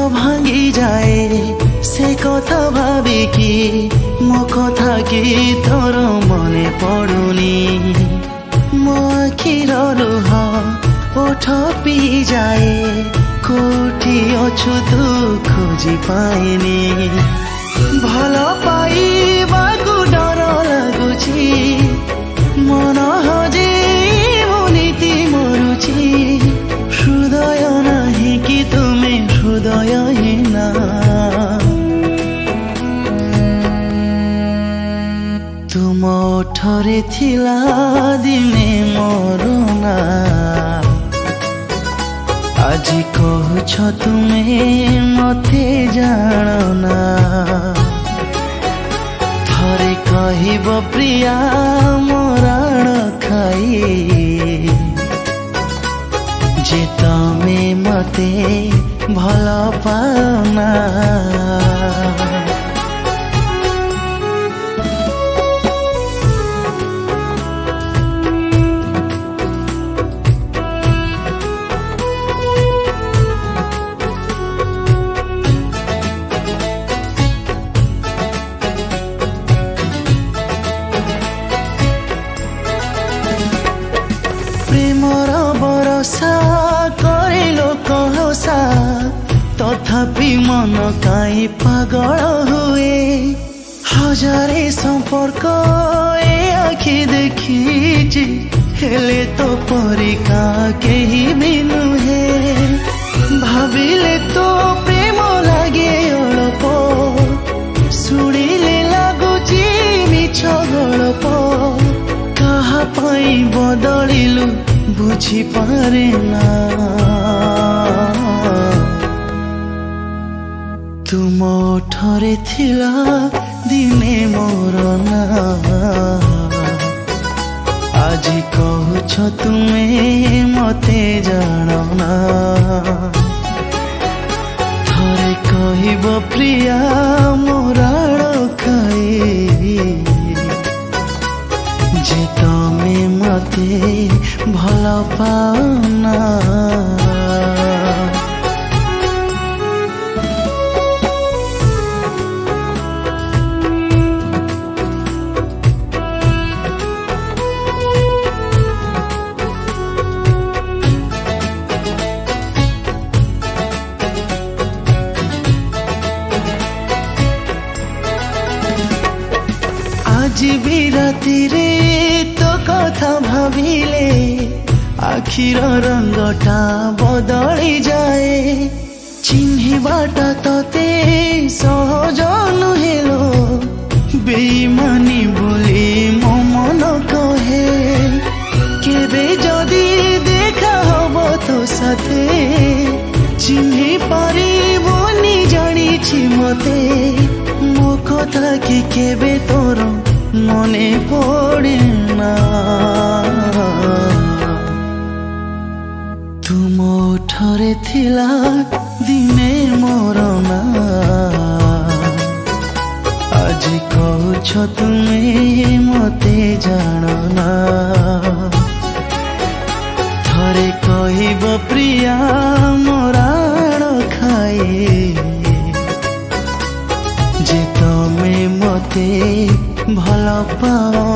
भांगी जाए से कथा भाविकी मो कथा कि तोर मने पड़ुनी मो आखिर लुह ओठ पी जाए कोठी अछु तू खोजी पाइनी भल पाइबाकु डर लागुची मन हजे नीति मरुची हृदय नाही कि तुमे हृदयहीना तुम ओठरे थिला दिने मरुना আজি কହୁছ তুমি মতে জাণনা থরে কহিব প্রিয়া মরাণ খাই যে তুমি মতে ভাল পাওনা प्रेमर बरसा करिलो कहसा तथापि मन काई पागल हुए हजारे संपर्क ए आखि देखिछि हेले तो परिका केही भी नुहे भाविले तो प्रेम लागे अळप शुणिले लागुछि मिछ गळप कहा पाई बदलिलु बुझी पारे ना तुम ओठरे थिला दिने मोर ना আজি কହୁছ तुमे मते जाणना थरे कहिब प्रिया मोराण खाई जे तमे मते भल पाओना आज भी राति रे तो कथा भाविले आखिर रंगटा बदली जाए चिन्हिबाटा तते सहज नुहेलो बेईमानी बोली मो मन कहे केबे जदि देखा हब तो साथे चिन्हि पारिबोनी जानिछि मते मो कथा कि केबे तोर मने पड़े ना तुम ओठरे थिला दिने मोर ना আজি কହୁছ तुमे मते जाणना थरे कहिब प्रिया मोराण खाए जे तमे मते भल पाओ